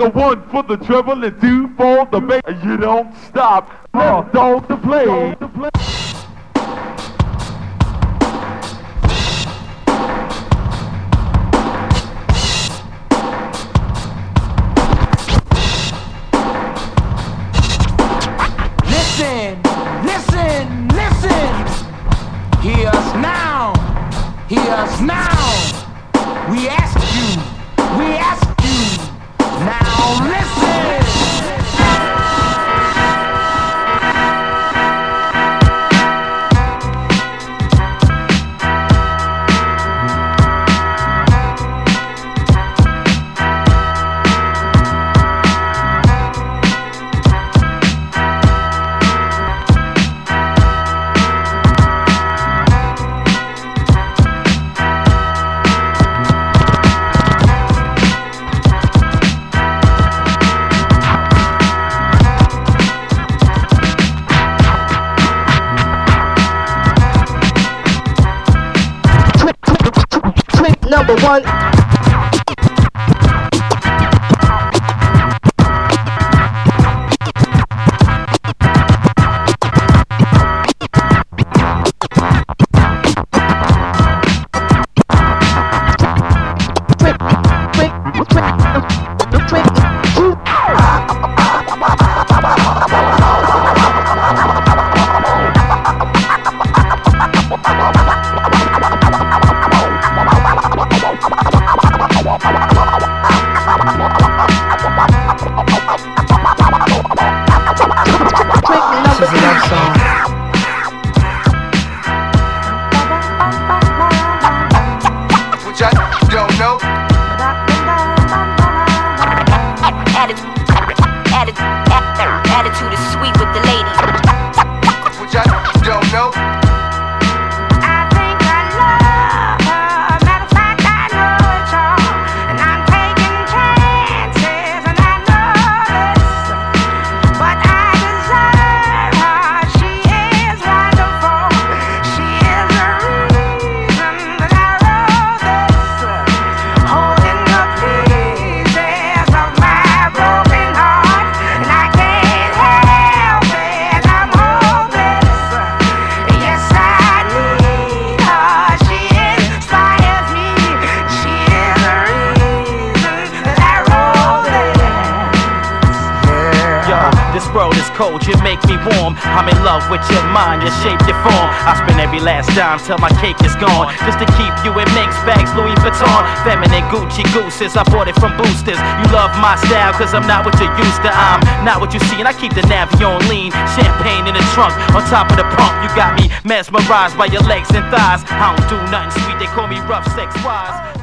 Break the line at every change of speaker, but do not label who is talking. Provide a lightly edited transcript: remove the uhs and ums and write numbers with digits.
a one for the treble and two for the bass. You don't stop. Let's dog to play.
Listen, listen, listen. Hear us now. Hear us now. We ask you. We ask you. Now listen.
Number one.
Attitude is sweet with the ladies.
Which I don't know.
I think I love her. Matter of fact, I know it's all. And I'm taking chances, and I know this. But I deserve her. She is wonderful. She is the reason that I wrote this. Holding the pieces of my broken heart, and I can't help it. I'm hopeless. Yes, I need her. She inspires me. She is the reason that I wrote this.
Yo, this world is cold, you make me warm. I'm in love with your mind, your shape, your form. I spend every last dime till my cake is gone, just to keep you in Minx bags, Louis Vuitton. Feminine Gucci gooses, I bought it from Boosters. You love my style, cause I'm not what you're used to. I'm not what you see, and I keep the Navi on lean. Champagne in the trunk, on top of the pump. You got me mesmerized by your legs and thighs. I don't do nothing sweet, they call me rough sex wise.